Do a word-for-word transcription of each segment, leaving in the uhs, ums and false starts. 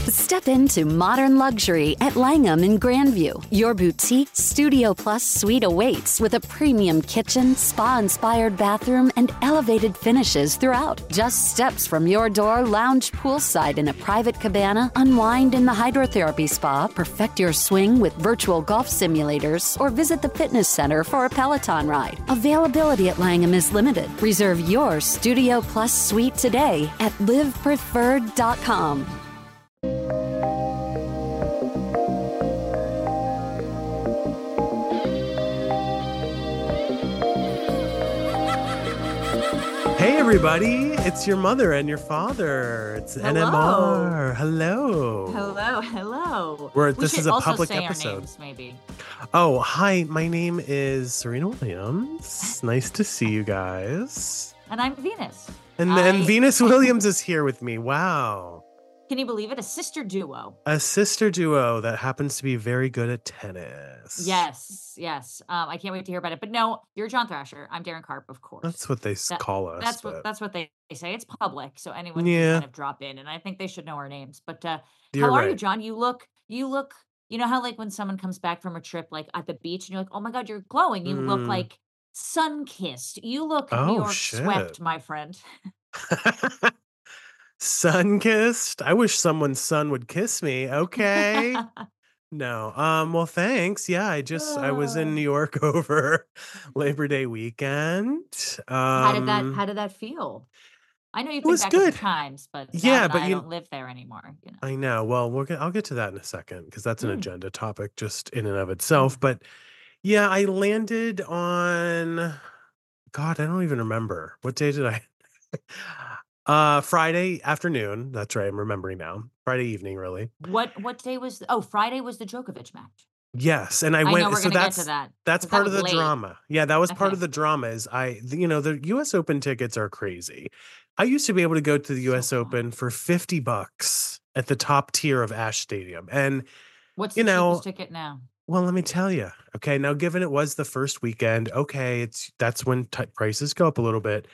Step into modern luxury at Langham in Grandview. Your boutique Studio Plus suite awaits with a premium kitchen, spa-inspired bathroom, and elevated finishes throughout. Just steps from your door, lounge poolside in a private cabana, unwind in the hydrotherapy spa, perfect your swing with virtual golf simulators, or visit the fitness center for a Peloton ride. Availability at Langham is limited. Reserve your Studio Plus suite today at live preferred dot com. Hey everybody, it's your mother and your father. It's Hello. N M R. Hello. Hello, hello. We're, We this should is a also public say our episode. names, maybe. Oh, hi. My name is Serena Williams. Nice to see you guys. And I'm Venus. And I- and Venus Williams is here with me. Wow. Can you believe it? A sister duo. A sister duo that happens to be very good at tennis. Yes, yes. Um, I can't wait to hear about it. But no, you're John Thrasher. I'm Darren Karp, of course. That's what they s That- call us. That's but what that's what they say. It's public, so anyone Yeah. can kind of drop in, and I think they should know our names. But uh, You're how are right. you, John? You look, you look. You know how like when someone comes back from a trip, like at the beach, and you're like, "Oh my God, you're glowing." You look Mm. like sun kissed. You look Oh, New York shit. swept, my friend. Sun kissed? I wish someone's son would kiss me. Okay. No. Um, well, thanks. Yeah, I just I was in Uh. New York over Labor Day weekend. Um How did that how did that feel? I know you've it been was back a few good. times, but now Yeah, that but I you don't live there anymore, you know. I know. Well, we're gonna I'll get to that in a second because that's an Mm. agenda topic just in and of itself. Mm. But yeah, I landed on God, I don't even remember. What day did I uh Friday afternoon. That's right, I'm remembering now. Friday evening, really. What what day was oh, Friday was the Djokovic match. Yes, and I I know went we're so gonna get that's to that. that's 'cause that part of was the late. drama. Yeah, that was part Okay. of the drama is I the- you know, the U S Open tickets are crazy. I used to be able to go to the So U S fun. Open for fifty bucks at the top tier of Ash Stadium. And What's you the know, cheapest ticket now? well, let me tell you. Okay, now given it was the first weekend, okay, it's that's when t- prices go up a little bit.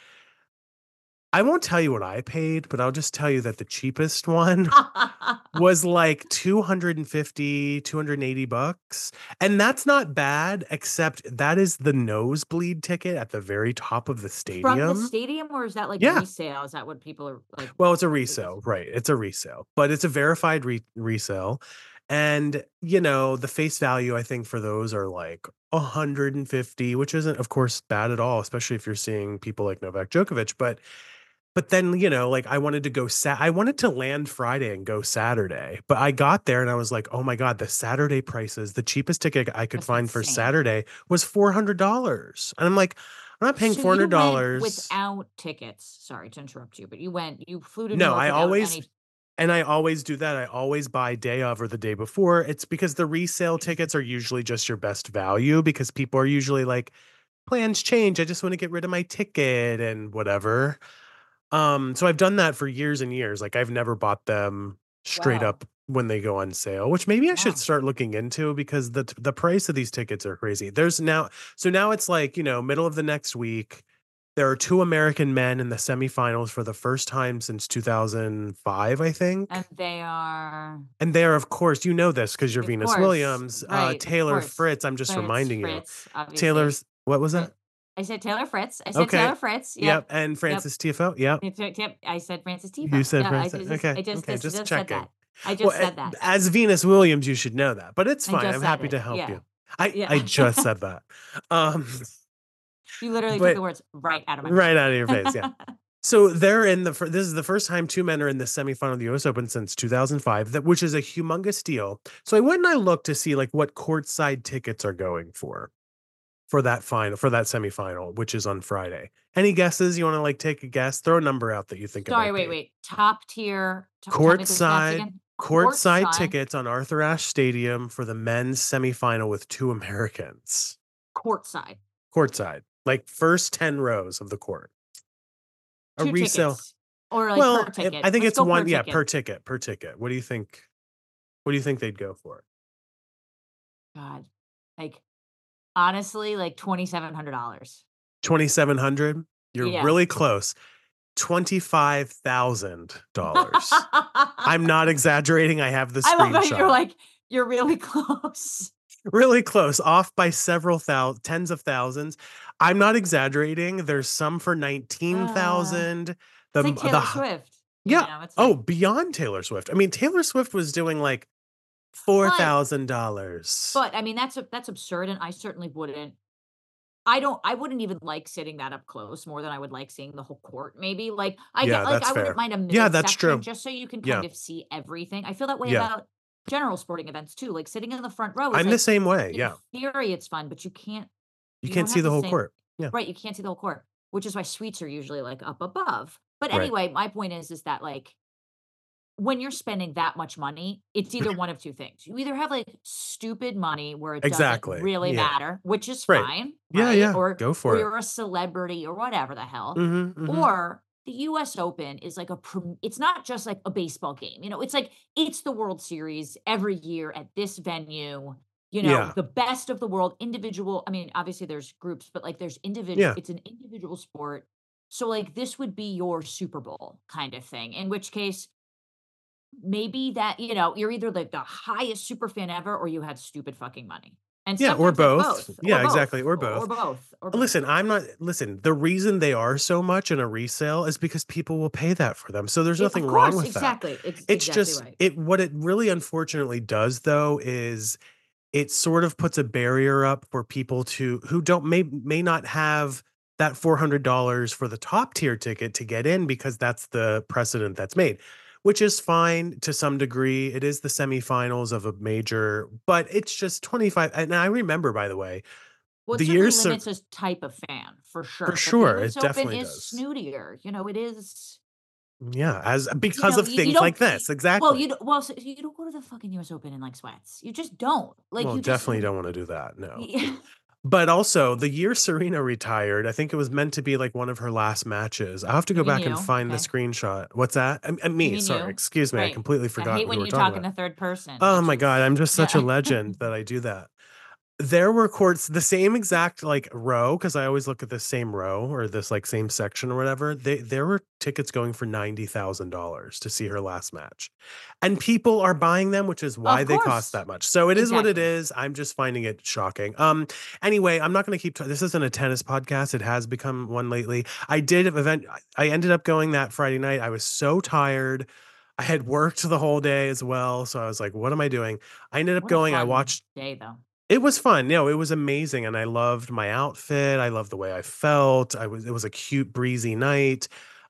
I won't tell you what I paid, but I'll just tell you that the cheapest one was like two hundred fifty, two hundred eighty bucks. And that's not bad, except that is the nosebleed ticket at the very top of the From the stadium. stadium, or is that like Yeah. resale? Is that what people are like? Well, it's a is- resale, right? It's a resale, but it's a verified re- resale. And, you know, the face value, I think, for those are like one hundred fifty, which isn't, of course, bad at all, especially if you're seeing people like Novak Djokovic. But but then, you know, like I wanted to go sat I wanted to land Friday and go Saturday, but I got there and I was like, oh my God, the Saturday prices, the cheapest ticket I could That's find for insane. Saturday was four hundred dollars. And I'm like, I'm not paying So four you hundred went dollars. without tickets. Sorry to interrupt you, but you went, you flew to New No, York I without always any. and I always do that. I always buy day of or the day before. It's because the resale tickets are usually just your best value because people are usually like, plans change. I just want to get rid of my ticket and whatever. Um, so I've done that for years and years. Like I've never bought them straight Wow. up when they go on sale, which maybe I should Wow. start looking into because the the price of these tickets are crazy. There's now so now it's like, you know, middle of the next week. There are two American men in the semifinals for the first time since two thousand five, I think. And they are And there, of course, you know this because you're Of Venus course, Williams, uh, right, of Taylor course. Fritz. I'm just Fritz, reminding you. Fritz, obviously. Taylor's, what was Fri- that? I said Taylor Fritz. I said Okay. Taylor Fritz. Yep. Yep. And Francis T F O. Yep. Yep. Yep. I said Francis Tebow. You said Yeah, Francis. I just, Okay. I just, okay. just, Just just said checking. that. I just Well, said a- that. as Venus Williams, you should know that, but it's I fine. just I'm said happy it. to help Yeah. you. I, Yeah. I just said that. Um, You literally but- took the words right out of my right out of your face. Yeah. So they're in the, fir- this is the first time two men are in the semifinal of the U S Open since two thousand five, that which is a humongous deal. So I went and I looked to see like what courtside tickets are going for, for that final, for that semifinal, which is on Friday. Any guesses? You want to like take a guess? Throw a number out that you think. it Sorry, might wait, be. wait. Top tier. t- tell me the stats Courtside, again. courtside tickets on Arthur Ashe Stadium for the men's semifinal with two Americans. Courtside. Courtside, like first ten rows of the court. A Two resale. tickets. Or like well, per it- ticket. I think Let's it's go one. per Yeah, ticket. per ticket. Per ticket. What do you think? What do you think they'd go for? God. Like, honestly, like twenty-seven hundred dollars. twenty-seven hundred. You're Yeah. really close. twenty-five thousand dollars. I'm not exaggerating. I have the I love how you're screenshot. like, you're really close. Really close, off by several thou tens of thousands. I'm not exaggerating. There's some for Uh, nineteen thousand. The it's like m the Taylor h Swift, you yeah. know, it's Oh, like beyond Taylor Swift. I mean, Taylor Swift was doing, like, four but thousand dollars. but, I mean, that's a that's absurd, and I certainly wouldn't I don't I wouldn't even like sitting that up close more than I would like seeing the whole court maybe, like, I get Yeah, like, that's I wouldn't fair. mind a Yeah, that's midsection true. just so you can Yeah. kind of see everything. I feel that way Yeah. about general sporting events too, like, sitting in the front row is I'm the like, same way, in yeah. theory, it's fun, but you can't You you can't don't see have the the whole same court. Yeah. right, you can't see the whole court, which is why suites are usually, like, up above. But Right. anyway, my point is is that, like when you're spending that much money, it's either one of two things. You either have, like, stupid money where it doesn't Exactly. really Yeah. matter, which is Right. fine, Yeah, right? yeah. Or Go or for it. you're a celebrity or whatever the hell. Mhm, mhm. Or the US Open is like a prem it's not just like a baseball game, you know? It's like, it's the World Series every year at this venue, you know, Yeah. the best of the world, individual I mean, obviously, there's groups, but, like, there's individual Yeah. it's an individual sport. So, like, this would be your Super Bowl kind of thing, in which case maybe that you know, you're either, like, the highest super fan ever or you had stupid fucking money. And Yeah, or sometimes that's both. both, or Yeah, exactly, both, or or both. both, or both. Listen, I'm not listen, the reason they are so much in a resale is because people will pay that for them, so there's It of nothing wrong course, with that. exactly, ex It's exactly just right. it what it really unfortunately does, though, is it sort of puts a barrier up for people to who don't may may not have that four hundred dollars for the top tier ticket to get in because that's the precedent that's made, which is fine to some degree. It is the semifinals of a major, but it's just twenty-five and I remember, by the way, Well, it the certainly years sur limits a type of fan, for For sure, but the sure, US it Open definitely is does. snootier, you know, it is Yeah, as you because know, of you you things don't like y this, well, you exactly. don't well, so you don't go to the fucking US Open in, like, sweats. You just don't. Like, Well, you just definitely you don't wanna do that, no. yeah. But also, the year Serena retired, I think it was meant to be, like, one of her last matches. I'll have to You go mean back and you? find the Okay. screenshot. What's that? Um, uh, You me, mean sorry, you? excuse me, I Right. completely I forgot hate who when we're you talking talk in about. the third person, Oh it my god, just I'm just such a yeah. legend that I do that. There were courts the same exact, like, row, 'cause I always look at the same row or this, like, same section or whatever. They there were tickets going for ninety thousand dollars to see her last match. And people are buying them, which is why Of they cost course. that much. So it is what it Exactly. is. I'm just finding it shocking. Um, anyway, I'm not gonna keep ta this isn't a tennis podcast, it has become one lately. I did event I I ended up going that Friday night. I was so tired. I had worked the whole day as well, so I was like, "What am I doing?" I ended up What a going, I fun watched day, though. It was fun. No, it was amazing, and I loved my outfit. I loved the way I felt. I was it was a cute breezy night.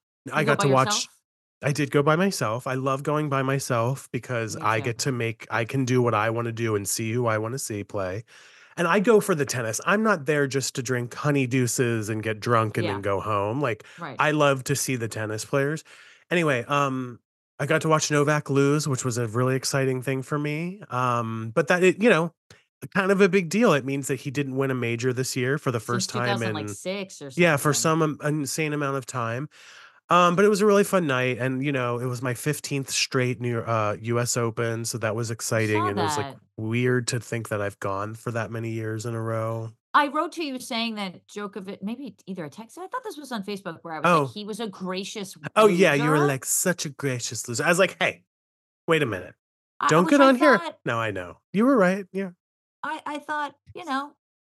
I You go got by to watch yourself? I did go by myself. I love going by myself because Me I too. get to make I can do what I wanna do and see who I wanna see play. And I go for the tennis. I'm not there just to drink Honey Deuces and get drunk and then Yeah. go home. Like, Right. I love to see the tennis players. Anyway, um, I got to watch Novak lose, which was a really exciting thing for me. Um, but that it you know, kind of a big deal. It means that he didn't win a major this year for the Since first two time thousand, like, in six or yeah, for something. some, um, insane amount of time. Um, but it was a really fun night, and, you know, it was my fifteenth straight New uh, US Open, so that was I exciting, saw and it was, like, that. weird to think that I've gone for that many years in a row. I wrote to you saying that Djokovic maybe either a text I thought this was on Facebook where I was like, Oh. "He was a gracious Oh, yeah, you were loser?" like, "Such a gracious loser." I was like, "Hey, wait a minute. I I Don't which get I on here." thought No, I know. You were right, yeah. I I thought, you know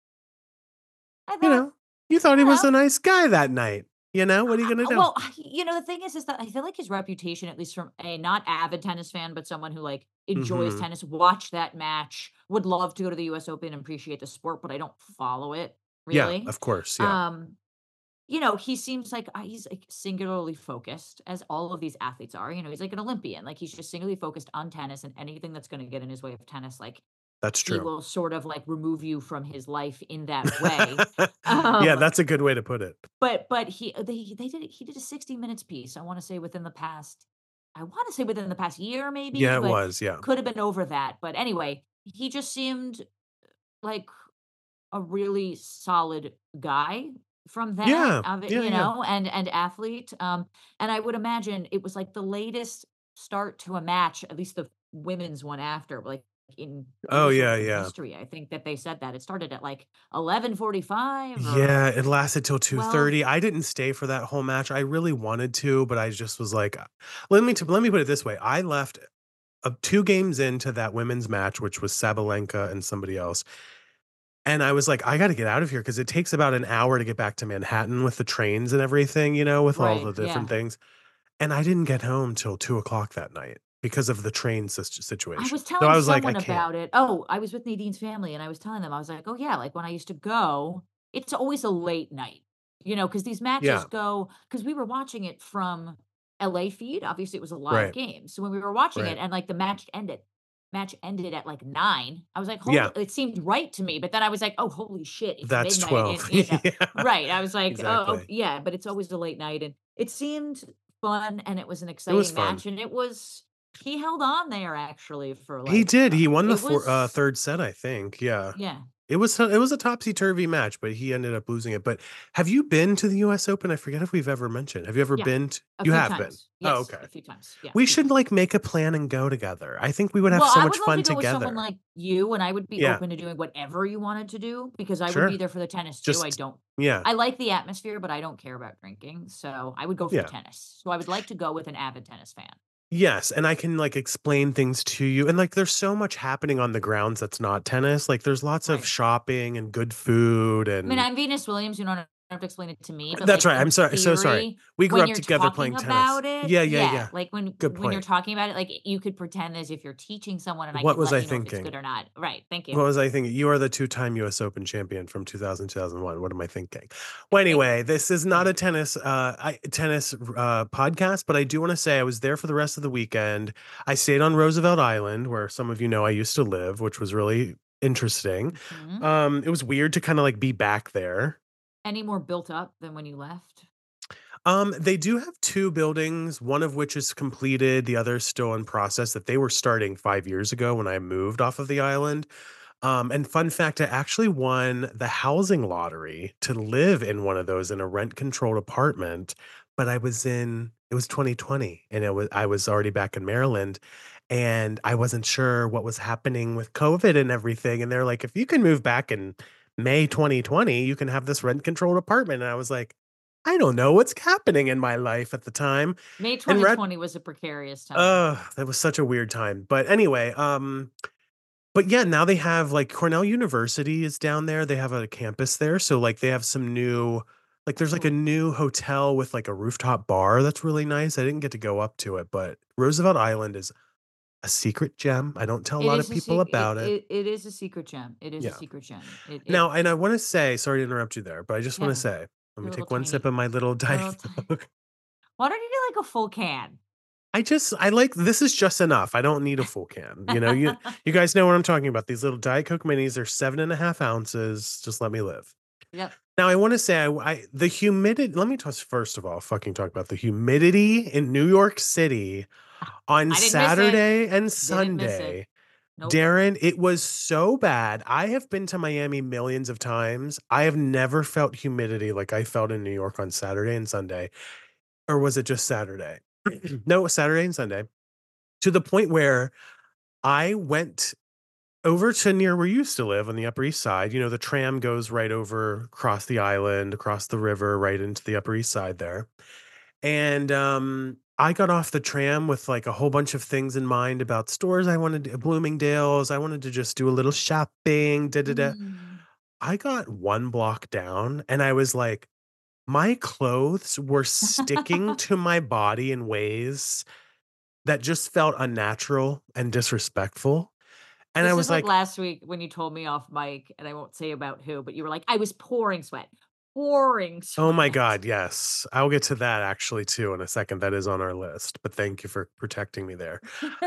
I You thought, know, you thought he you was know a nice guy that night. You know, what are you gonna Uh, do? well, you know, the thing is is that I feel like his reputation, at least from a not avid tennis fan, but someone who, like, enjoys Mhm. tennis, watched that match, would love to go to the US Open and appreciate the sport, but I don't follow it, Yeah, really. of course, yeah. Um, you know, he seems like, uh, he's, like, singularly focused, as all of these athletes are, you know, he's like an Olympian, like, he's just singularly focused on tennis, and anything that's gonna get in his way of tennis, like, That's he true. will sort of, like, remove you from his life in that way. Yeah, Um that's a good way to put it. but but he uh, they they did he did a sixty minutes piece, I wanna say within the past I wanna say within the past year maybe, Yeah, it but was, yeah. could have been over that. But anyway, he just seemed like a really solid guy from that Yeah. of it, Yeah, you yeah. know, and and athlete. Um, and I would imagine it was, like, the latest start to a match, at least the women's one after, like, in Oh, British yeah, Open yeah. history. I think that they said that it started at like eleven forty-five or Yeah, it lasted till two twelve. thirty. I didn't stay for that whole match. I really wanted to, but I just was like, uh, let me t let me put it this way. I left, uh, two games into that women's match, which was Sabalenka and somebody else, and I was like, "I gotta get out of here because it takes about an hour to get back to Manhattan with the trains and everything, you know, with all the Right, different yeah. things." And I didn't get home till two o'clock that night because of the train sis I situation. was So telling I was like, "I someone can't." about it. Oh, I was with Nadine's family, and I was telling them, I was like, "Oh, yeah, like, when I used to go, it's always a late night." You know, because these matches Yeah, go. Because we were watching it from L A feed, obviously, it was a live right, game, so when we were watching it right. and, like, the match ended match ended at, like, nine, I was like, Yeah, "Holy" it seemed right to me, but then I was like, "Oh, holy shit, it's that's midnight," and, twelve. you know Yeah, Right, I was like, "Oh, exactly. yeah," but it's always a late night, and it seemed fun, and it was an It was exciting fun. match, and it was he held on there actually for, He like, did, uh he won the it four uh, was third set, I think, yeah. yeah. It was it was a topsy-turvy match, but he ended up losing it, but have you been to the U S Open? I forget if we've ever mentioned. Have you ever Yeah, been t a You few have been? times. Oh, Yes, okay. a few times. Yeah, a We few should, times. like, make a plan and go together. I think we would have Well, so I much would love to fun go with someone together. like you, and I would be Yeah, open to doing whatever you wanted to do because I would be sure. there for the tennis too. I Just don't yeah, I like the atmosphere, but I don't care about drinking, so I would go for the yeah. tennis. So I would like to go with an avid tennis fan. Yes, and I can, like, explain things to you, and, like, there's so much happening on the grounds that's not tennis, like, there's lots of Right. shopping and good food I mean, and I'm Venus Williams, you don't have to explain it to me, but, That's like, right, in I'm sorry, so sorry. theory, We grew when up you're together talking playing tennis. about it Yeah, yeah, yeah, yeah. like, when Good when you're point. talking about it, like, you could pretend as if you're teaching someone, and I What could was let I you know if it's thinking? good or not. Right, thank you. What was I thinking? You are the two-time U S Open champion from two thousand, two thousand one. What am I thinking? Well, Thank you. anyway, this is not Thank a you. tennis, uh, I tennis, uh, podcast, but I do wanna say I was there for the rest of the weekend. I stayed on Roosevelt Island, where some of you know I used to live, which was really interesting. Mhm. Um, it was weird to kinda, like, be back there. Any more built up than when you left? Um, they do have two buildings, one of which is completed, the other is still in process that they were starting five years ago when I moved off of the island. Um, and fun fact, I actually won the housing lottery to live in one of those in a rent-controlled apartment, but I was in it was twenty twenty, and it was I was already back in Maryland, and I wasn't sure what was happening with COVID and everything, and they're like, "If you can move back in May twenty twenty, you can have this rent-controlled apartment," and I was like, "I don't know what's happening in my life at the time." May And ret twenty twenty was a precarious time. Ugh, that was such a weird time, but anyway, um but yeah, now they have like Cornell University is down there. They have a campus there. So like they have some new like Oh, there's like a cool. new hotel with like a rooftop bar that's really nice. I didn't get to go up to it, but Roosevelt Island is a secret gem. I don't tell a It lot of is a people sec it about it. it it is a secret gem. It is a Yeah. secret gem. It it Now, and I want to say, sorry to interrupt you there, but I just want to yeah, say, let me they're little take one sip tiny. of my little Diet Little tiny. Coke. Why don't you do, like, a full can? I just I like this is just enough. I don't need a full can. You know, you you guys know what I'm talking about. These little Diet Coke minis are seven and a half ounces. Just let me live. Yep. Now I wanna say I I the humidity let me just first of all fucking talk about the humidity in New York City on I didn't miss it. Saturday and Didn't miss it. Sunday. Nope. Darren, it was so bad. I have been to Miami millions of times. I have never felt humidity like I felt in New York on Saturday and Sunday. Or was it just Saturday? No, it was Saturday and Sunday, to the point where I went over to near where you used to live on the Upper East Side. You know, the tram goes right over across the island, across the river, right into the Upper East Side there. And um, I got off the tram with like a whole bunch of things in mind about stores I wanted to, Bloomingdale's. I wanted to just do a little shopping. Da, da, da. Mm. I got one block down and I was like, my clothes were sticking to my body in ways that just felt unnatural and disrespectful. And I This is was like like, last week when you told me off mic, and I won't say about who, but you were like, "I was pouring sweat, pouring "Oh my sweat." god, yes." I'll get to that actually too in a second, that is on our list, but thank you for protecting me there.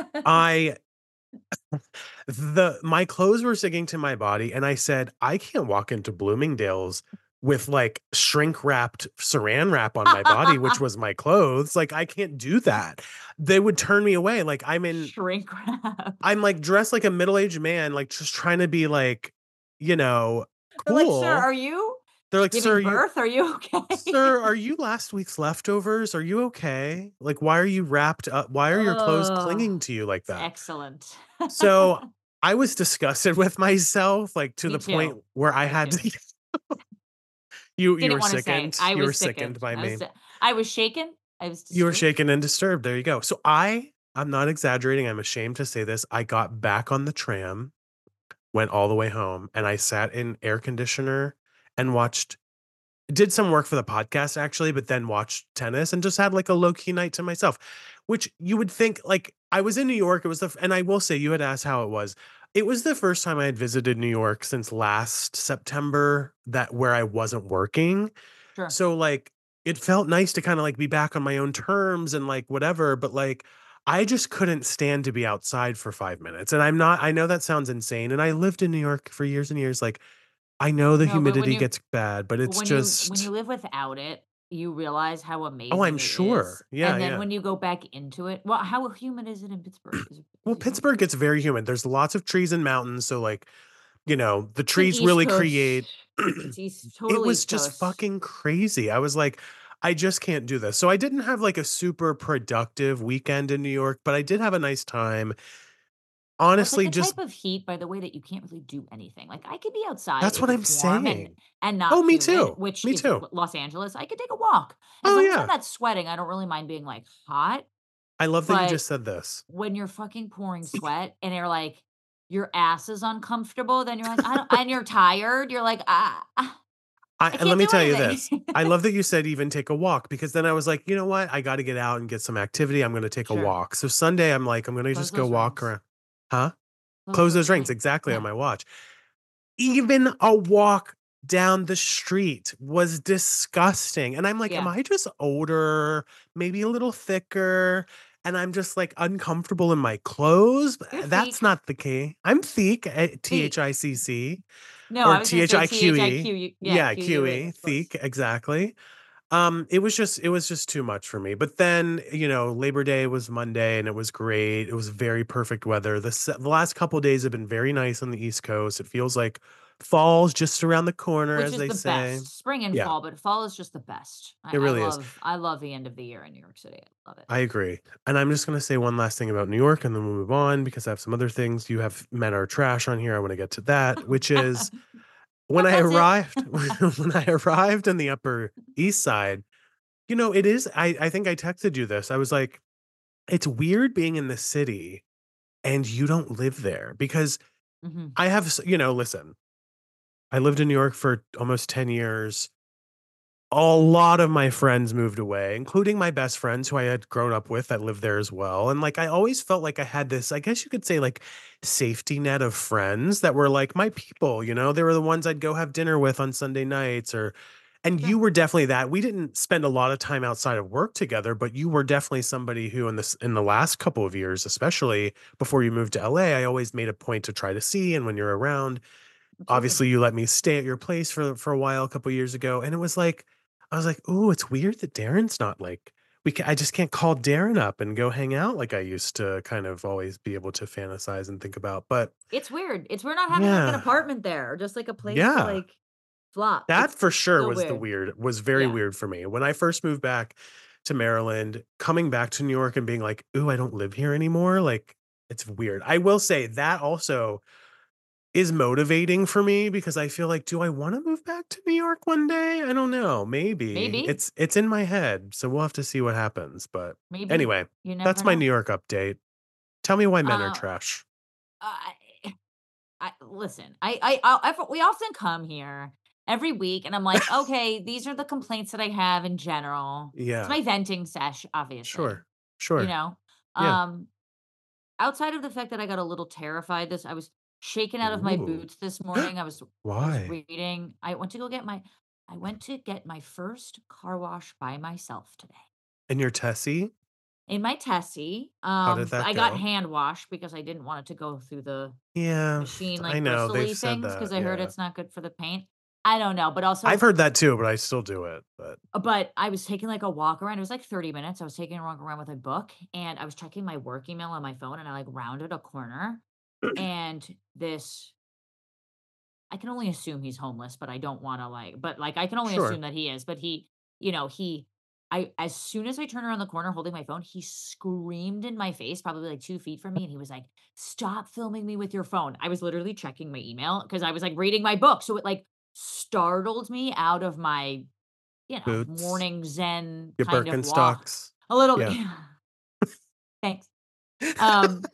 I the my clothes were sticking to my body, and I said, "I can't walk into Bloomingdale's with, like, shrink-wrapped Saran wrap on my body," which was my clothes, like, I can't do that. They would turn me away, like, I'm in Shrink wrap. I'm, like, dressed like a middle-aged man, like, just trying to be, like, you know, They're like, "Sir, cool. are you They're like, giving "Sir, you birth? Are you okay?" sir, are you last week's leftovers? Are you okay? Like, why are you wrapped up? Why are your clothes Oh, clinging to you like it's that?" excellent. So, I was disgusted with myself, like, to Me the point too. where I Me had too. to you you Didn't were wanna say. sickened? I You were was sickened sickened. by I was me. si I was shaken. I was You were disturbed. shaken and disturbed, there you go. So I I'm not exaggerating, I'm ashamed to say this, I got back on the tram, went all the way home, and I sat in air conditioner and watched did some work for the podcast actually, but then watched tennis and just had, like, a low-key night to myself, which you would think like, I was in New York, it was the f and I will say, you had asked how it was. It was the first time I had visited New York since last September that where I wasn't working. Sure. So, like, it felt nice to kinda, like, be back on my own terms and, like, whatever, but, like, I just couldn't stand to be outside for five minutes, and I'm not I know that sounds insane, and I lived in New York for years and years, like, I know the No, but when humidity you gets bad, but it's when you when you just live without it, you realize how Oh, I'm amazing it is, sure. Yeah, and then yeah. when you go back into it well, how humid is it in Pittsburgh? Is it Well, is it humid? Pittsburgh gets very humid, there's lots of trees and mountains, so, like, you know, the It's an trees East really Coast create it's East it total was East just Coast. fucking crazy. I was like, "I just can't do this." So I didn't have, like, a super productive weekend in New York, but I did have a nice time. Well, it's like Honestly, the just type of heat, by the way, that you can't really do anything. Like, I could be outside That's if what I'm it's warm and saying. and not Oh, me humid, too. which Me is too. L Los Angeles, I could take a walk. As Oh, long as I'm yeah. not sweating, I don't really mind being, like, hot, I love that you but just said this. when you're fucking pouring sweat and you're like, your ass is uncomfortable, then you're like, "I don't" and you're tired, you're like, "Ah, ah, I I and let can't me do tell you this, anything." I love that you said even take a walk because then I was like, "You know what? I gotta get out and get some activity, I'm gonna take a Sure. walk." So Sunday, I'm like, "I'm gonna Close just go those walk rings. around" Huh? Close Close those those rings, rings. exactly, on Yeah. my watch. Even a walk down the street was disgusting, and I'm like, "Am Yeah. I just older, maybe a little thicker, and I'm just, like, uncomfortable in my clothes?" You're Uh, that's thick. not the ca I'm thick, eh, Thick. T-H-I-C-C No, or I was gonna say T-H-I-Q-E. T-H-I-Q-U yeah, Yeah, Q-U-E, Q-E, of course. theek, exactly. Um, it was just it was just too much for me, but then, you know, Labor Day was Monday, and it was great, it was very perfect weather. The s the last couple days have been very nice on the East Coast, it feels like fall's just around the corner, Which as is they the say. best. Spring and Yeah. fall, but fall is just the best. I It I really is. love I love the end of the year in New York City, I love it. I agree, and I'm just gonna say one last thing about New York, and then we'll move on because I have some other things. You have men are trash on here, I wanna get to that, which is when Yep, I that's it. arrived when I arrived in the Upper East Side, you know, it is I I think I texted you this, I was like, "It's weird being in the city and you don't live there," because Mhm. I have s you know, listen, I lived in New York for almost ten years. A lot of my friends moved away, including my best friends who I had grown up with that lived there as well, and, like, I always felt like I had this, I guess you could say, like, safety net of friends that were, like, my people, you know? They were the ones I'd go have dinner with on Sunday nights or and you Sure. were definitely that. We didn't spend a lot of time outside of work together, but you were definitely somebody who in this in the last couple of years, especially before you moved to LA, I always made a point to try to see, and when you're around, Absolutely. obviously, you let me stay at your place for for a while a couple years ago, and it was like I was like, "Ooh, it's weird that Darren's not, like we ca I just can't call Darren up and go hang out like I used to kind of always be able to fantasize and think about," but It's weird. It's weird not having, like, an Yeah. apartment there or just, like, a place to, Yeah. like, flop. That It's for it's sure so was the weird. weird was very Yeah. weird for me. When I first moved back to Maryland, coming back to New York and being like, "Ooh, I don't live here anymore," like, it's weird. I will say that also is motivating for me because I feel like, do I wanna move back to New York one day? I don't know, maybe. Maybe. It's it's in my head, so we'll have to see what happens, but Maybe. anyway, You that's never my New know. York update. Tell me why men are Uh, trash. I I listen, I I I'll I've we often come here every week, and I'm like, "Okay, these are the complaints that I have in general." It's Yeah. my venting sesh, obviously, Sure. you Sure. know? Yeah. Um, outside of the fact that I got a little terrified this I was shaken out of my Ooh. boots this morning, I was I was Why? reading I went to go get my I went to get my first car wash by myself today. In your Tessie? In my Tessie, How um, did f that I got go? hand washed because I didn't want it to go through the Yeah. machine, I like, know, they've bristly said things that, 'cause I heard yeah. it's not good for the paint. I don't know, but I've also heard that too, but I still do it, but Uh, but I was taking, like, a walk around, it was, like, thirty minutes, I was taking a walk around with a book, and I was checking my work email on my phone, and I, like, rounded a corner, and this I can only assume he's homeless, but I don't wanna, like but, like, I can only Sure. assume that he is, but he, you know, he I as soon as I turned around the corner holding my phone, he screamed in my face, probably like two feet from me, and he was like, "Stop filming me with your phone." I was literally checking my email because I was, like, reading my book, so it, like, startled me out of my, you know, Boots, morning zen your kind of walk. Birkenstocks. A little bit, Yeah. yeah. Thanks. Um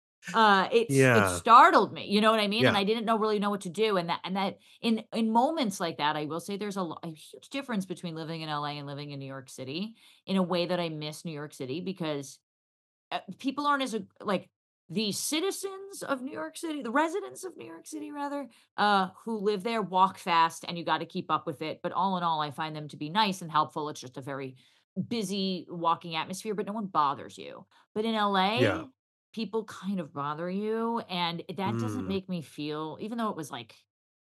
Uh, it's it Yeah. startled me, you know what I mean? And Yeah. I didn't know really know what to do, and that and that in in moments like that, I will say there's a, lo- a huge difference between living in L A and living in New York City in a way that I miss New York City because uh, people aren't as a, like the citizens of New York City, the residents of New York City rather, uh, who live there walk fast and you got to keep up with it. But all in all, I find them to be nice and helpful. It's just a very busy walking atmosphere, but no one bothers you. But in Yeah. L A, people kind of bother you, and that doesn't Mm. make me feel, even though it was like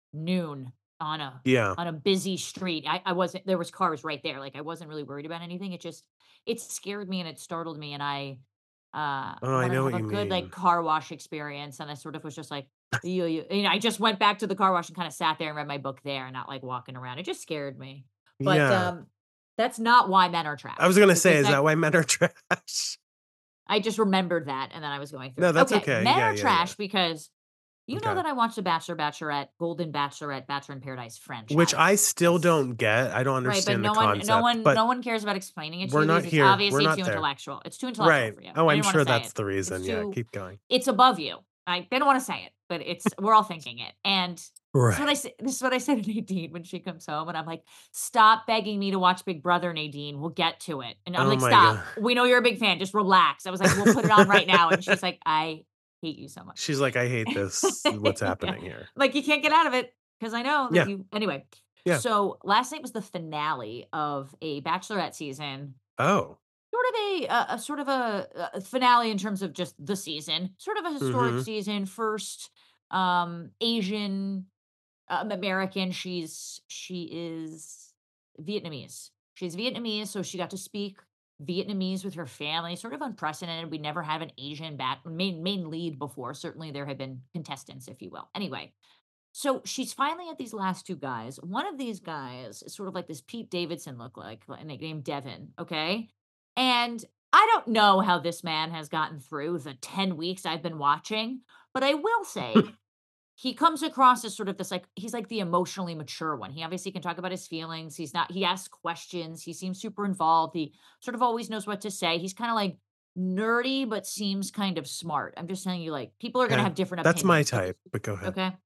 noon on a Yeah. on a busy street. I, I wasn't there was cars right there. Like I wasn't really worried about anything. It just it scared me and it startled me and I uh Oh, I wanted to know have what a you good like mean. car wash experience. And I sort of was just like, you, you, you know, I just went back to the car wash and kind of sat there and read my book there and not like walking around. It just scared me. But Yeah. um that's not why men are I was trash gonna say, because is that that why men are trash? I just remembered that and then I was going through No, it. that's Okay, okay. men Yeah, are yeah, yeah. trash because you know Okay. that I watched The Bachelor, Bachelorette, Golden Bachelorette, Bachelor in Paradise Which I franchise. still Yes. don't get. I don't Right, but understand the no one no concept, one but no one cares about explaining it to we're you because not it's here. We're obviously not too there. intellectual. It's too intellectual Right. for you. Oh, I I'm didn't wanna sure say that's it. the It's reason. Yeah, too keep going. it's above you. I they don't wanna say it, but it's we're all thinking it. And this is what I Right. say this is what I say to Nadine when she comes home, and I'm like, "Stop begging me to watch Big Brother, Nadine. We'll get to it." And I'm Oh like, my "Stop. god. We know you're a big fan. Just relax." I was like, "We'll put it on right now." And she's like, "I hate you so much." She's like, "I hate this. What's Yeah. happening here?" Like, you can't get out of it because I know that Yeah. you anyway, Yeah. so last night was the finale of a Bachelorette season, Oh. sort of a a a sort of a a finale in terms of just the season, sort of a historic Mhm. season, first, um, Asian, um, American. She's she is Vietnamese. She's Vietnamese, so she got to speak Vietnamese with her family, sort of unprecedented. We never had an Asian bat main main lead before. Certainly, there have been contestants, if you will. Anyway, so she's finally at these last two guys. One of these guys is sort of like this Pete Davidson look like, like, named Devin. Okay. And I don't know how this man has gotten through the ten weeks I've been watching, but I will say he comes across as sort of this like he's like the emotionally mature one. He obviously can talk about his feelings. He's not he asks questions. He seems super involved. He sort of always knows what to say. He's kind of like nerdy but seems kind of smart. I'm just telling you like people are going to Okay. have different That's my opinions, but type, but go ahead. okay.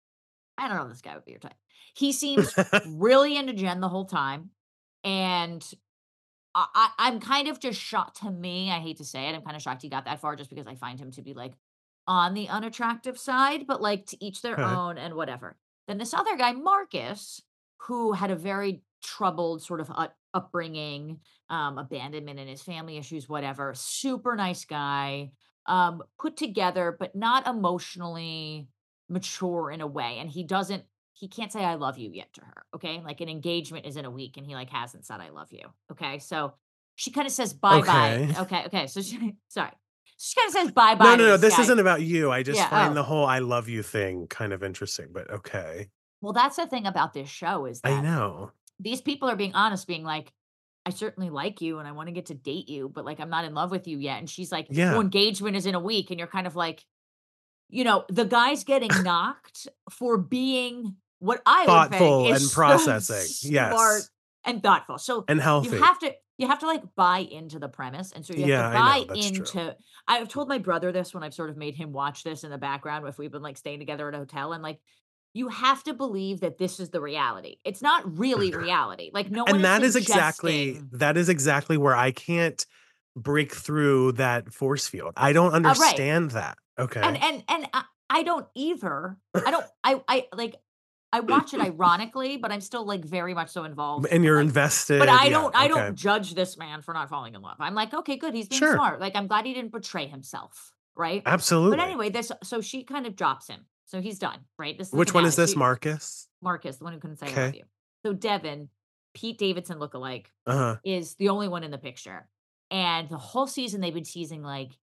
I don't know if this guy would be your type. He seems really into Jen the whole time, and I I I'm kind of just shocked to me, I hate to say it, I'm kinda shocked he got that far just because I find him to be, like, on the unattractive side, but, like, to each their Okay. own and whatever. Then this other guy, Marcus, who had a very troubled sort of up upbringing, um, abandonment in his family issues, whatever, super nice guy, um, put together, but not emotionally mature in a way, and he doesn't he can't say "I love you" yet to her, okay? Like, an engagement is in a week, and he, like, hasn't said "I love you," okay? So, she kinda says bye-bye. Okay. Okay, okay, so she sorry. She kinda says bye-bye No, to no, no, this this guy. isn't about you. I just Yeah, find oh. the whole "I love you" thing kind of interesting, but okay. Well, that's the thing about this show is I that know. these people are being honest, being like, "I certainly like you, and I wanna get to date you, but, like, I'm not in love with you yet," and she's like, "Well, Yeah. engagement is in a week," and you're kind of like, you know, the guy's getting knocked for being what I would think Thoughtful is and so processing. smart Yes. and thoughtful. So And you healthy. have to you have to like buy into the premise. And so you have to Yeah, I know. buy That's true. into I've told my brother this when I've sort of made him watch this in the background if we've been like staying together at a hotel and like you have to believe that this is the reality. It's not really reality. Like no one And is that is exactly suggesting that is exactly where I can't break through that force field. I don't uh, right. understand that. And Okay. and and I I don't either. I don't I I like I watch it ironically, but I'm still like very much so involved And and you're like but invested. I Yeah, don't I okay. don't judge this man for not falling in love. I'm like, "Okay, good. He's being Sure. smart." Like I'm glad he didn't betray himself, right? But Absolutely. anyway, this so she kind of drops him. So he's done, right? This is the Which one is finale. this, She Marcus? Marcus, the one who couldn't say I love Okay. you. So Devin, Pete Davidson lookalike, Uh-huh. is the only one in the picture. And the whole season they've been teasing like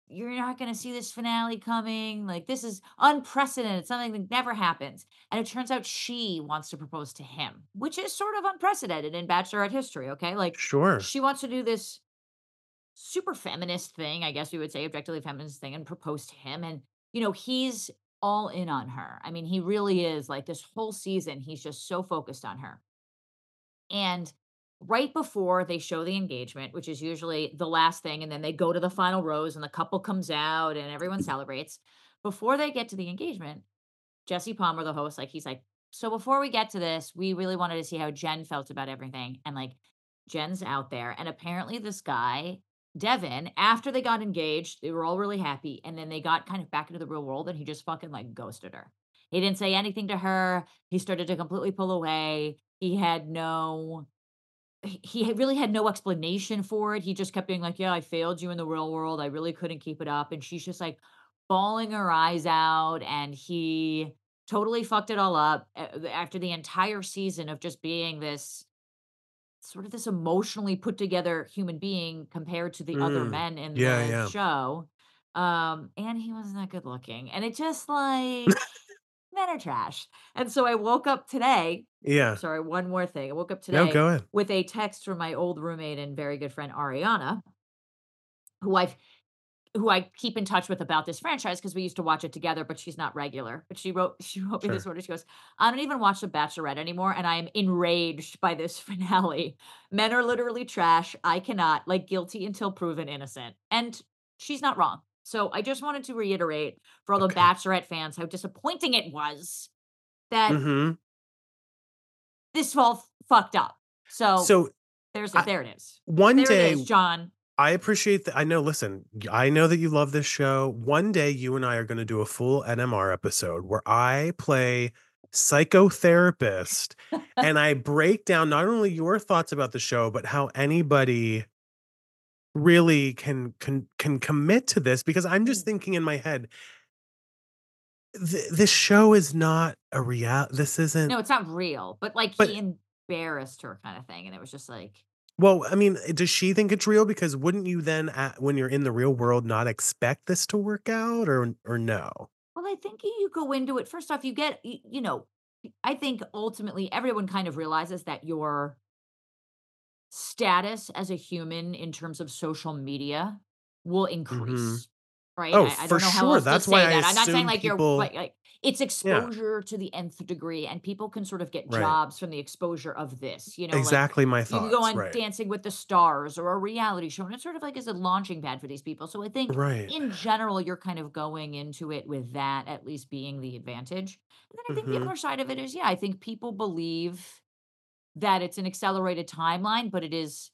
you're not gonna see this finale coming, like, this is unprecedented, something that never happens, and it turns out she wants to propose to him, which is sort of unprecedented in Bachelorette history, okay? Like, Sure. she wants to do this super feminist thing, I guess we would say, objectively feminist thing, and propose to him, and, you know, he's all in on her. I mean, he really is, like, this whole season, he's just so focused on her. And right before they show the engagement, which is usually the last thing, and then they go to the final rose and the couple comes out and everyone celebrates. Before they get to the engagement, Jesse Palmer, the host, like he's like, so before we get to this, we really wanted to see how Jen felt about everything. And like Jen's out there. And apparently this guy, Devin, after they got engaged, they were all really happy. And then they got kind of back into the real world and he just fucking like ghosted her. He didn't say anything to her. He started to completely pull away. He had no he he had really had no explanation for it. He just kept being like, "Yeah, I failed you in the real world. I really couldn't keep it up." And she's just like bawling her eyes out, and he totally fucked it all up a after the entire season of just being this sort of this emotionally put together human being compared to the other Mm. men in Yeah, the yeah. show. Um, and he wasn't that good looking. And it just like men are trash. And so I woke up today. Yeah. Sorry, one more thing. I woke up No, today go ahead. with a text from my old roommate and very good friend Ariana, who I've who I keep in touch with about this franchise because we used to watch it together, but she's not regular. But she wrote she wrote me this Sure. order. She goes, I don't even watch The Bachelorette anymore, and I am enraged by this finale. Men are literally trash. I cannot, like guilty until proven innocent. And she's not wrong. So I just wanted to reiterate for all the Okay. Bachelorette fans how disappointing it was that Mhm. this all f- fucked up. So So, there's it. I There it is. one There it day is, John. I appreciate that. I know, listen, y- I know that you love this show. One day you and I are gonna do a full N M R episode where I play psychotherapist, and I break down not only your thoughts about the show, but how anybody really can can can commit to this, because I'm just Mm. thinking in my head, th this show is not a real this isn't No, it's not real, but like but he embarrassed her kind of thing. And it was just like, well, I mean, does she think it's real? Because wouldn't you then, at when you're in the real world, not expect this to work out, or or no? well, I think you go into it. First off, you get, y- you know, I think ultimately everyone kind of realizes that your status as a human in terms of social media will Mhm. increase, right? Oh, I, I for don't know how sure. else to That's why say I that. I'm not saying assume like you're people like, like it's yeah, exposure to the nth degree, and people can sort of get right. jobs from the exposure of this. You know, like Exactly my you can go thoughts, on right. Dancing with the Stars or a reality show, and it sort of like is a launching pad for these people. So I think Right. in general, you're kind of going into it with that at least being the advantage. And then I think the Mhm. other side of it is, yeah, I think people believe that it's an accelerated timeline, but it is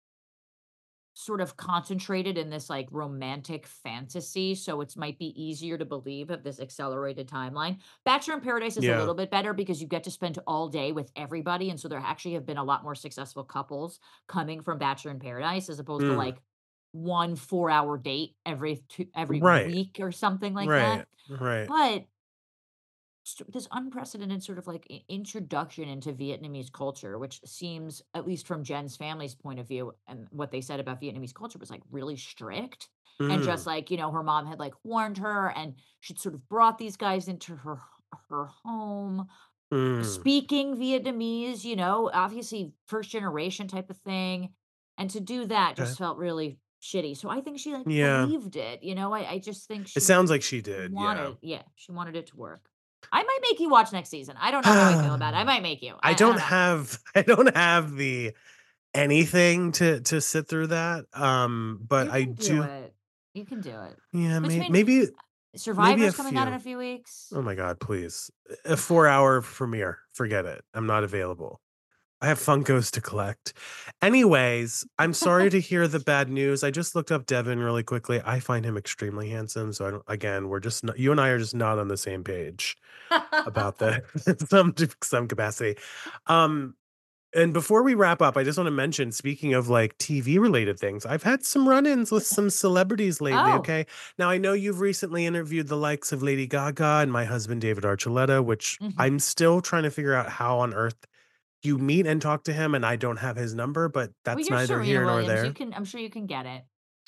sort of concentrated in this like romantic fantasy, so it's might be easier to believe of this accelerated timeline. Bachelor in Paradise is a Yeah. little bit better because you get to spend all day with everybody, and so there actually have been a lot more successful couples coming from Bachelor in Paradise as opposed to Mm. like one four-hour date every two every Right. week or something like that. Right. Right. But s- this unprecedented sort of like i- introduction into Vietnamese culture, which seems, at least from Jen's family's point of view, and what they said about Vietnamese culture was like really strict. And just Mm. like, you know, her mom had like warned her and she'd sort of brought these guys into her her home Mm. speaking Vietnamese, you know, obviously first generation type of thing. And to do that Okay. just felt really shitty. So I think she like Yeah. believed it, you know. I, I just think It she sounds like she did, yeah. wanted, yeah, she wanted it to work. I might make you watch next season. I don't know how I feel about it. I might make you. I I I don't don't know. have I don't have the anything to to sit through that, um, but You I can do do it. You can do it. yeah, may Between maybe maybe a Survivor's coming out in few. a few weeks. Oh my god, please. A four-hour premiere, forget it. I'm not available. I have Funkos to collect. Anyways, I'm sorry to hear the bad news. I just looked up Devin really quickly. I find him extremely handsome, so I don't again, we're just not you and I are just not on the same page about that some some capacity. Um, and before we wrap up, I just want to mention, speaking of like T V related things, I've had some run-ins with some celebrities lately. Oh. Okay. Now I know you've recently interviewed the likes of Lady Gaga and my husband David Archuleta, which Mhm. I'm still trying to figure out how on earth you meet and talk to him, and I don't have his number, but Well, that's you're neither Serena here nor Williams. You there. can I'm sure you can get it.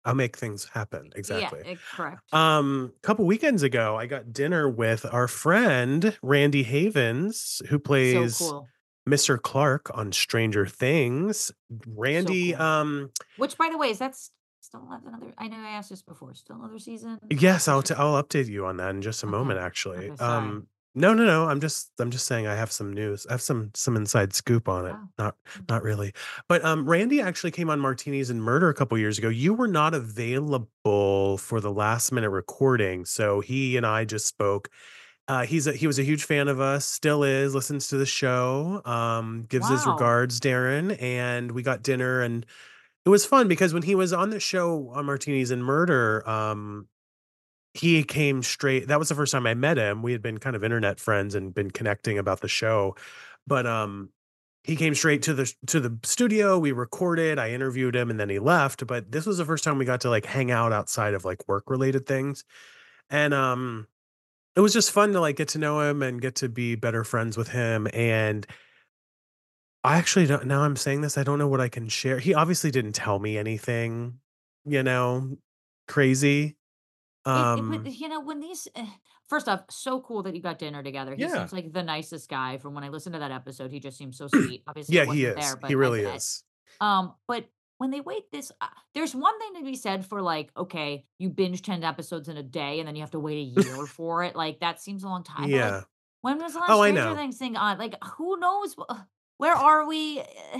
I'll make things happen. Yeah, Exactly. eh, correct. Um, a couple weekends ago, I got dinner with our friend Randy Havens, who So plays cool. Mister Clark on Stranger Things. So Randy, cool. um, Which, by the way, is that s- still have another? I know I asked this before. Still another season of yes, the I'll show? t- I'll update you on that in just a Okay. moment. Actually, Okay. Sorry. um, no, no, no. I'm just I'm just saying I have some news. I have some some inside scoop on it. Oh. Not mm, not really, but um, Randy actually came on Martinis and Murder a couple years ago. You were not available for the last minute recording, so he and I just spoke. Uh, he's a, he was a huge fan of us, still is, listens to the show, um, gives his Wow. regards, Darren, and we got dinner and it was fun because when he was on the show on Martinis and Murder, um, he came straight. That was the first time I met him. We had been kind of internet friends and been connecting about the show, but um, he came straight to the to the studio. We recorded. I interviewed him, and then he left. But this was the first time we got to like hang out outside of like work related things, and um, it was just fun to like get to know him and get to be better friends with him. And I actually don't. Now I'm saying this, I don't know what I can share. He obviously didn't tell me anything, you know, crazy. It, it but Um, you know when these eh, first off, so cool that you got dinner together. He yeah, seems like the nicest guy. From when I listened to that episode, he just seems so sweet. Obviously, I yeah, he wasn't is. there, He but I really bet. is. Um, but when they wait this, uh, there's one thing to be said for like, okay, you binge ten episodes in a day and then you have to wait a year for it. Like that seems a long time. But like, Yeah. when was the last Oh, I Stranger know. Things thing on? Like, who knows? wh- Where are we? Eh,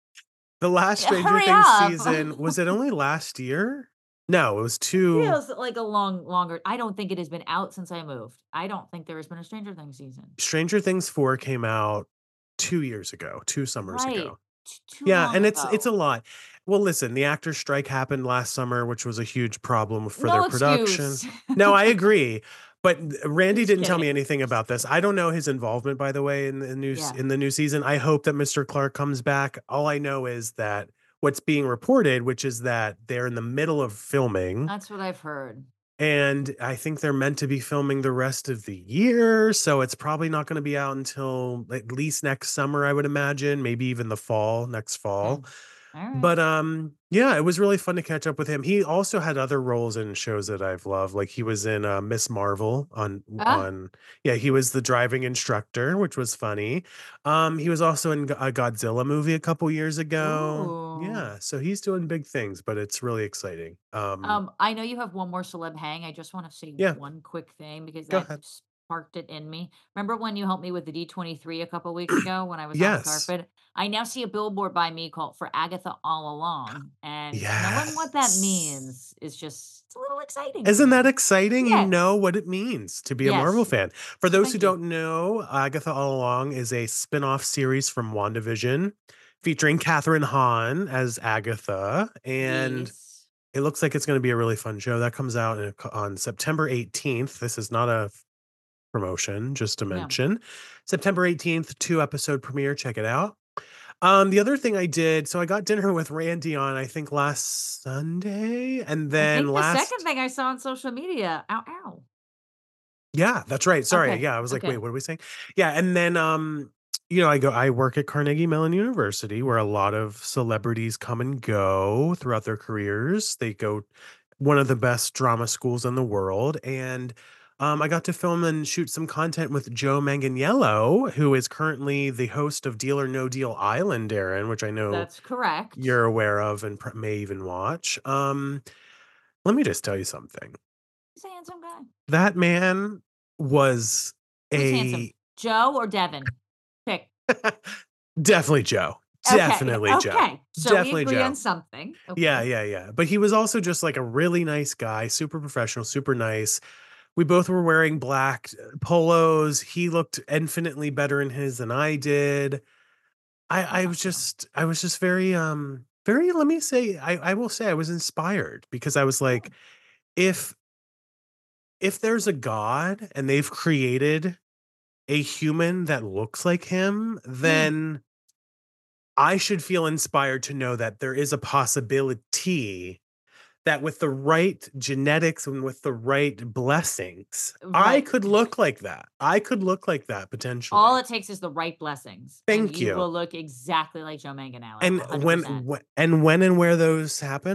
The last Stranger Hurry Things up! season, was it only last year? No, it was It two. feels like a long, longer. I don't think it has been out since I moved. I don't think there has been a Stranger Things season. Stranger Things four came out two years ago, two summers Right. ago. T- too Yeah, long and it's it's a ago. lot. Well, listen, the actors' strike happened last summer, which was a huge problem for their No production. excuse. No, I agree. But Randy Just didn't tell me kidding. anything Just about this. kidding. I don't know his involvement, by the way, in the new s- Yeah, in the new season. I hope that Mister Clark comes back. All I know is that what's being reported, which is that they're in the middle of filming, that's what I've heard. and I think they're meant to be filming the rest of the year. So it's probably not going to be out until at least next summer, I would imagine, maybe even the fall, next Okay. fall. All right. But, um, yeah, it was really fun to catch up with him. He also had other roles in shows that I've loved, like, he was in, uh, Miss Marvel on Ah. on yeah, he was the driving instructor, which was funny. Um, he was also in Go a Godzilla movie a couple years ago. Ooh. Yeah, so he's doing big things, but it's really exciting. Um, Um, I know you have one more celeb hang. I just want to say yeah, one quick thing because go that ahead. sparked it in me. Remember when you helped me with the D twenty-three a couple weeks ago when I was on the Yes. carpet? I now see a billboard by me called for Agatha all along. And knowing what that Yes. means is just it's a little exciting for Isn't that me. exciting? You Yeah. know what it means to be a Marvel Yes. fan. For So those who thank you. don't know, Agatha All Along is a spin-off series from WandaVision featuring Catherine Hahn as Agatha, and Yes. it looks like it's gonna be a really fun show. That comes out in a cou on September eighteenth. This is not a f promotion, just to Yeah. mention. September eighteenth, two-episode premiere, check it out. Um, the other thing I did, so I got dinner with Randy on, I think, last Sunday, and I then think the second last thing I saw on social media, ow, ow. yeah, that's right. Sorry. Okay. Yeah, I was like, "Wait, Okay. what are we saying?" Yeah, and then, um, you know, I go I work at Carnegie Mellon University where a lot of celebrities come and go throughout their careers. They go one of the best drama schools in the world, and, um, I got to film and shoot some content with Joe Manganiello, who is currently the host of Deal or No Deal Island, Aaron, which I know That's correct. you're aware of and pr may even watch. Um, let me just tell you something. He's a handsome guy. That man was Who's handsome? a Joe or Devin? Pick. definitely Joe. Okay, Definitely Joe. okay. So we Definitely agree on Joe. something. Yeah, Okay. yeah, yeah. But he was also just like a really nice guy, super professional, super nice. We both were wearing black uh, polos. He looked infinitely better in his than I did. I I was Awesome. just I was just very um very let me say I I will say I was inspired because I was like Good. if if there's a god and they've created a human that looks like him, Mm, then I should feel inspired to know that there is a possibility that with the right genetics and with the right blessings, I right. could look like that. I could look like that All potentially. it takes is the right blessings, and Thank you you. will look exactly like Joe Manganiello, And when one hundred percent. wh- and when and where those happen,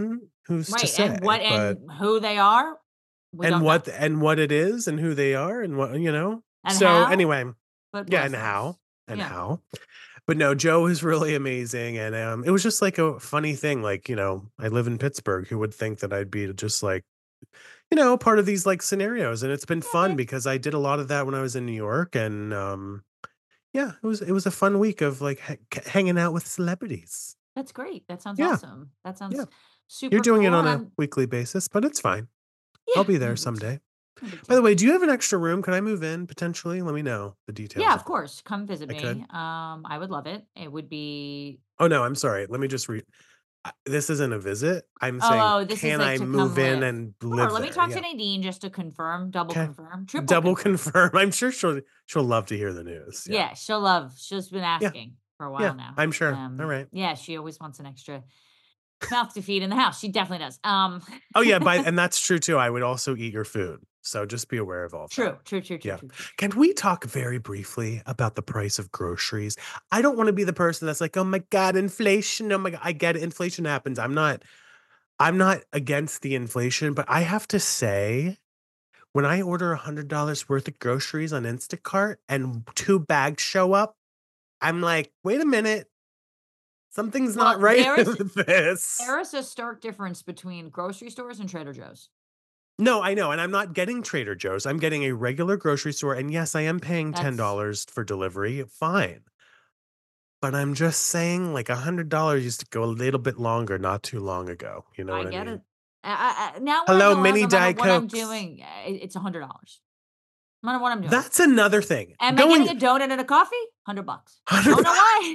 who's to Right, and say? what But and who they are, we and don't know. what and what it is and who they are and what you know? And So, how? anyway, But yeah, and bless how, us. and Yeah. how. But no, Joe is really amazing, and, um, it was just, like, a funny thing, like, you know, I live in Pittsburgh, who would think that I'd be just, like, you know, part of these, like, scenarios, and it's been fun Okay, because I did a lot of that when I was in New York, and, um, yeah, it was it was a fun week of, like, ha k hanging out with celebrities. that's great, that sounds Yeah, awesome. That yeah. sounds You're super doing it cool, on and a I'm weekly basis, but it's fine. I'll yeah, be no there big deal. someday. No big By the deal. way, do you have an extra room? Can I move in potentially? Let me know the Yeah, details of of that. course, come visit I could? me, um, I would love it. It would be Oh, no, I'm sorry. Let me just read. Uh, this isn't a visit. I'm saying, oh, oh, this is, can like, I to move come in live. and Sure, live let me there? talk to Yeah. Nadine just to confirm, double Okay. confirm, triple Double confirm. confirm. I'm sure she'll she'll love to hear the news. Yeah. Yeah, she'll love she's been Yeah. asking for a Yeah. while now. I'm sure. All Um, right. yeah, she always wants an extra mouth to feed in the house. She definitely does. Um, Oh, yeah. By and that's true too. I would also eat your food. So just be aware of all of that. true, true, true, true, Yeah. true, true. Can we talk very briefly about the price of groceries? I don't want to be the person that's like, oh my God, inflation. Oh my God. I get it. Inflation happens. I'm not I'm not against the inflation, but I have to say, when I order one hundred dollars worth of groceries on Instacart and two bags show up, I'm like, "Wait a minute, something's not Well, right there is with this." there is a stark difference between grocery stores and Trader Joe's. No, I know, and I'm not getting Trader Joe's, I'm getting a regular grocery store, and yes, I am paying That's ten dollars for delivery, fine. But I'm just saying, like, one hundred dollars used to go a little bit longer not too long ago, you know I what I get mean? it. I, I, I- now when I Hello, go out, mini no matter Diet what I'm Cokes. doing, uh, it, it's a hundred dollars. No matter what I'm doing. That's another thing. Am I Going getting a donut and a coffee? Hundred bucks. Don't one hundred know why.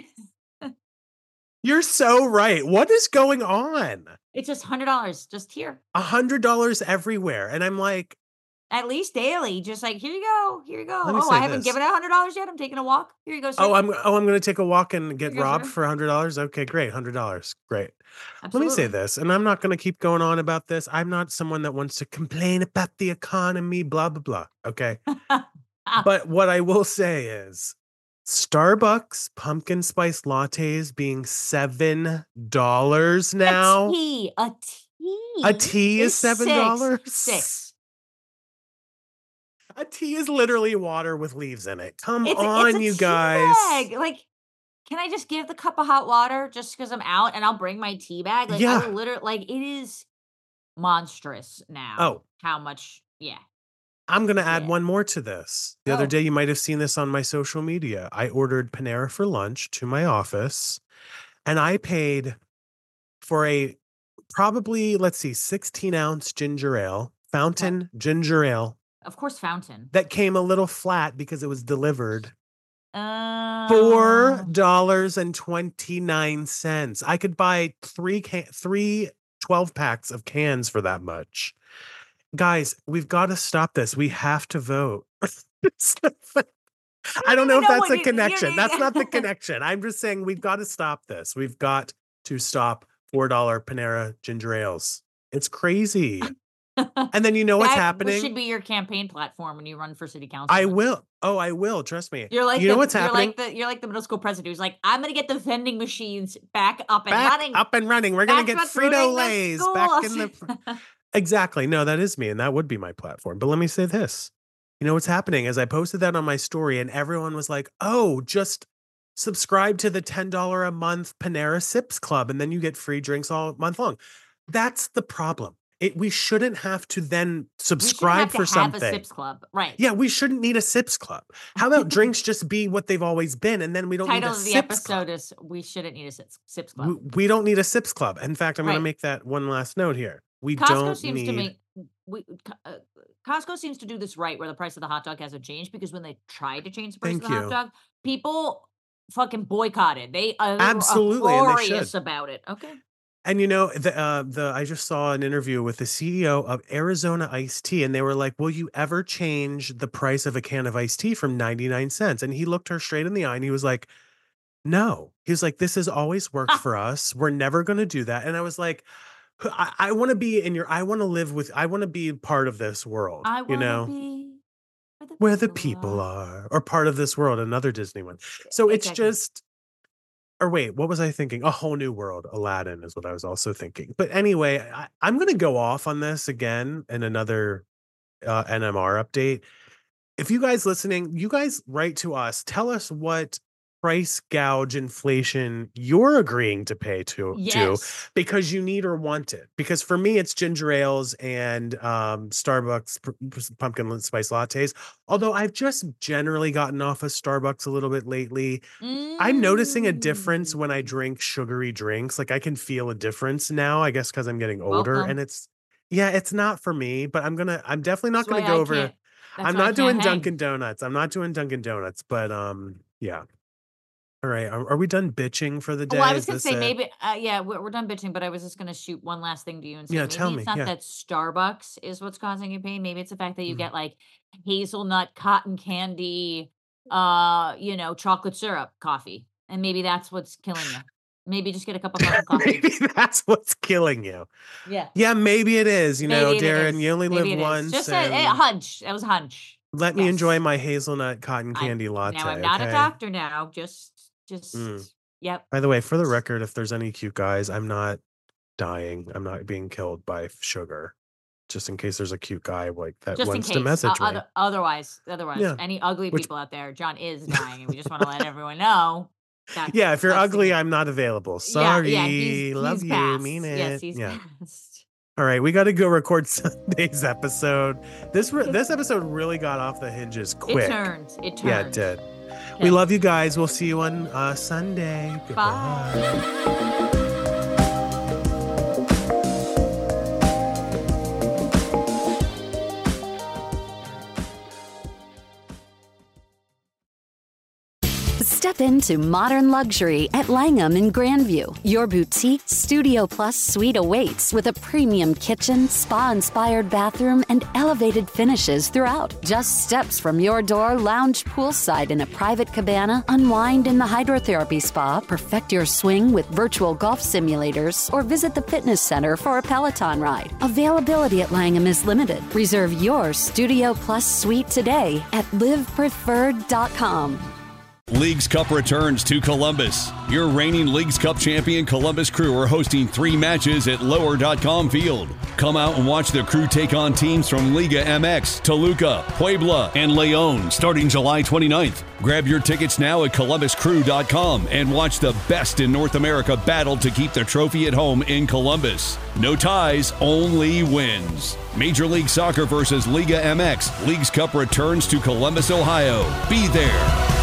You're so right. What is going on? It's just hundred dollars just here. one hundred dollars everywhere, and I'm like, At least daily, just like, "Here you go, here you go. "Let me Oh, say I haven't this." given out one hundred dollars yet, I'm taking a walk. Here you go, Oh, sir. I'm oh, I'm gonna take a walk and Here get you go, robbed sir." for one hundred dollars Okay, great, one hundred dollars Great. Let me say Absolutely. this, and I'm not gonna keep going on about this. I'm not someone that wants to complain about the economy, blah, blah, blah, okay? But what I will say is Starbucks pumpkin spice lattes being seven dollars A now. tea, a A tea tea is is six. seven dollars six. A tea is literally water with leaves in it. Come It's a it's on, a you tea guys. bag, like, can I just give the cup of hot water just because 'cause I'm out and I'll bring my tea bag? Like, I Yeah. will literally like, it is monstrous now Oh, how much yeah, I'm gonna add yeah. one more to this. The other Go. day, you might have seen this on my social media. I ordered Panera for lunch to my office, and I paid for a probably, let's see, sixteen ounce ginger ale, Okay. fountain ginger ale Of course, fountain. that came a little flat because it was delivered. Uh, four dollars and twenty-nine cents. I could buy three can three twelve packs of cans for that much. Guys, we've gotta stop this. We have to vote. It's not fa I I don't don't know even if know that's what a you connection. That's not the you're connection. I'm just saying we've gotta stop this. We've got to stop four dollar Panera ginger ales. It's crazy. And then you know what's That w should happening? be your campaign platform when you run for city I councilman. will. Oh, I will, trust me. You're like You know the what's you're happening? like the you're like the middle school president who's like, "I'm gonna get the vending machines back up and Back running. up and running. We're gonna That's get what's ruining the Frito-Lays back in schools." the fr Exactly. No, that is me, and that would be my platform. But let me say this. You know what's happening is I posted that on my story, and everyone was like, "Oh, just subscribe to the ten dollars a month Panera Sips Club, and then you get free drinks all month long." That's the problem. It we shouldn't have to then We shouldn't have subscribe to for have a something. Sips Club. Right. Yeah, we shouldn't need a Sips Club. How about drinks just be what they've always been, and then we don't need a Title of the Sips Club? episode is "We shouldn't need a Sips Sips Club." W we don't need a Sips Club. In fact, I'm gonna Right. make that one last note here. We Costco don't seems to need make we Co uh, Costco seems to do this right where the price of the hot dog hasn't changed because when they tried to change the price of Thank the hot you. dog, people fucking boycotted. They, uh, they were Absolutely, and they should. uproarious about it. Okay. And, you know, the, uh, the I just saw an interview with the C E O of Arizona Iced Tea, and they were like, "Will you ever change the price of a can of iced tea from ninety-nine cents?" And he looked her straight in the eye, and he was like, "No." He was like, "This has always worked for us. We're never gonna do that." And I was like, "H I I wanna be in your I wanna live with I wanna be part of this world, I you wanna know? be where the Where the people people are. are, or part of this world," another Disney one. So it's Exactly. just or wait, what was I thinking? A Whole New World. Aladdin is what I was also thinking. But anyway, I, I'm going to go off on this again in another uh, N M R update. If you guys listening, you guys write to us. Tell us what price gouge inflation you're agreeing to pay to, Yes. to because you need or want it. Because for me, it's ginger ales and um, Starbucks p- pumpkin spice lattes. Although I've just generally gotten off of Starbucks a little bit lately. I'm noticing a difference when I Mm. drink sugary drinks. Like I can feel a difference now, I guess because I'm getting older. Welcome. And it's, yeah, it's not for me, but I'm gonna, I'm definitely not That's gonna why go I over. can't. That's I'm why I not doing can't hang. Dunkin' Donuts. I'm not doing Dunkin' Donuts, but um, yeah. All right. Are, are we done bitching for the day? Well, I was Is gonna this say it? maybe, uh, yeah, we're, we're done bitching, but I was just gonna shoot one last thing to you and say Yeah, maybe tell it's me. not Yeah. that Starbucks is what's causing you pain. Maybe it's the fact that you Mm. get like hazelnut, cotton candy, uh, you know, chocolate syrup coffee, and maybe that's what's killing you. Maybe just get a cup of fucking coffee. Maybe that's what's killing you. Yeah, Yeah, maybe it is. You know, maybe it Darren, you is. only live Maybe it is. once, Just a, a and hunch. That was a hunch. let me enjoy Yes. my hazelnut cotton I candy latte. now I'm not a Okay. doctor now. Just, just, Mm. yep. By the way, for the record, if there's any cute guys, I'm not dying. I'm not being killed by sugar. Just in case there's a cute guy like that Just in wants to case. Uh, message me. other, otherwise, otherwise, Yeah. any ugly Which, people out there, John is dying, and we just want to let everyone know that's yeah, if you're that's the ugly, case. I'm not available. Yeah, yeah, he's Sorry. Love he's you. Mean passed. Yes, it. he's Yeah. passed. All right, we got to go record Sunday's episode. This re- this episode really got off the hinges It quick. turned. It Yeah, it turned. did. Okay. We love you guys. We'll see you on uh, Sunday. Bye. Goodbye. Step into modern luxury at Langham in Grandview. Your boutique Studio Plus suite awaits with a premium kitchen, spa-inspired bathroom, and elevated finishes throughout. Just steps from your door, lounge poolside in a private cabana, unwind in the hydrotherapy spa, perfect your swing with virtual golf simulators, or visit the fitness center for a Peloton ride. Availability at Langham is limited. Reserve your Studio Plus suite today at live preferred dot com. Leagues Cup returns to Columbus. Your reigning Leagues Cup champion Columbus Crew are hosting three matches at lower dot com Field. Come out and watch the Crew take on teams from Liga M X, Toluca, Puebla, and León starting July twenty-ninth. Grab your tickets now at columbus crew dot com and watch the best in North America battle to keep the trophy at home in Columbus. No ties, only wins. Major League Soccer versus Liga M X. Leagues Cup returns to Columbus, Ohio. Be there.